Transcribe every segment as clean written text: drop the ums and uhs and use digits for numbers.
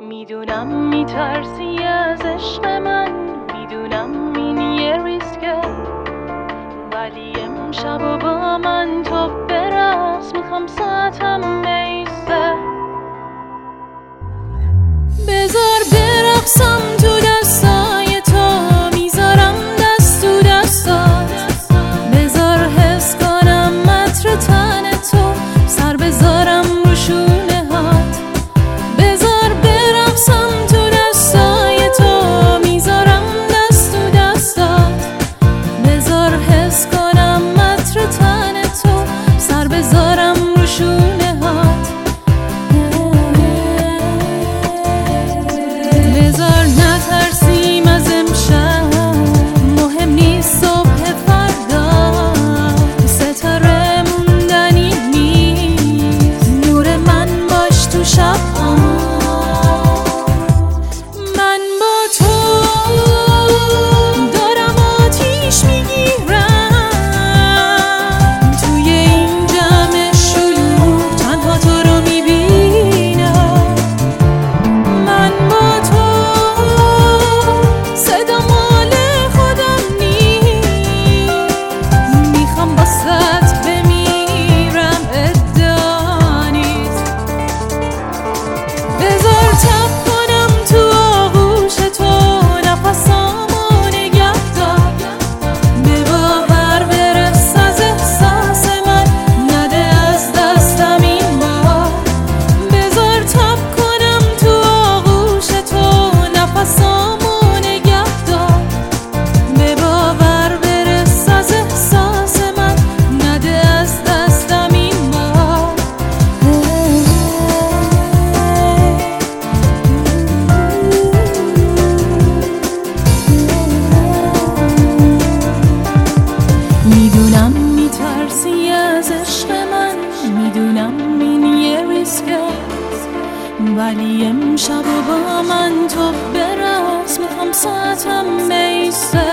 میدونم میترسی از عشق من، میدونم این یه ریسکه، ولی امشب و با من تو برقص، میخوام ساعتم بیسته. بذار برقصم تو دستای تو، میذارم دست تو دستات، بذار حس کنم عطر تن تو، سر بذارم رو شونه هات. بذار برقصم تو دستای تو، میذارم دست تو دستات، بذار حس کنم عطر تن تو، سر بذارم رو شونه هات. بذار نترسیم از امشب، مهم نیست صبح فردا، ستاره موندنی نیست، نور من باش تو شب. من با تو دارم آتیش میگیرم، توی این جمع شلوغ تنها تو رو میبینم. من با تو صدا مال خودم نیست، میخوام باست بمیرم، ادعا نیست. بذار تب کنم تو آغوش تو، نفسامو نگه دار، به باور برس از احساس من، نده از دستم این بار. بذار تب کنم تو آغوش تو، نفسامو نگه دار، به باور برس از احساس من، نده از دستم این بار. میدونم میترسی از عشق من، میدونم این یه ریسکه، ولی امشب و با من تو برقص، میخوام ساعتم بیسته.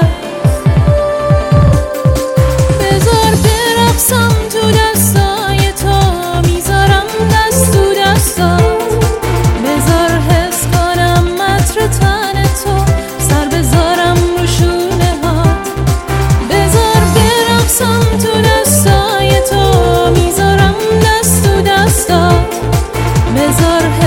بذار برقصم تو دستای تو، میذارم دست تو دستات، بذار حس کنم عطر تن تو، سر بذارم رو شونه هات. بذار برقصم تو دستای تو، میذارم دست تو دستات، بذار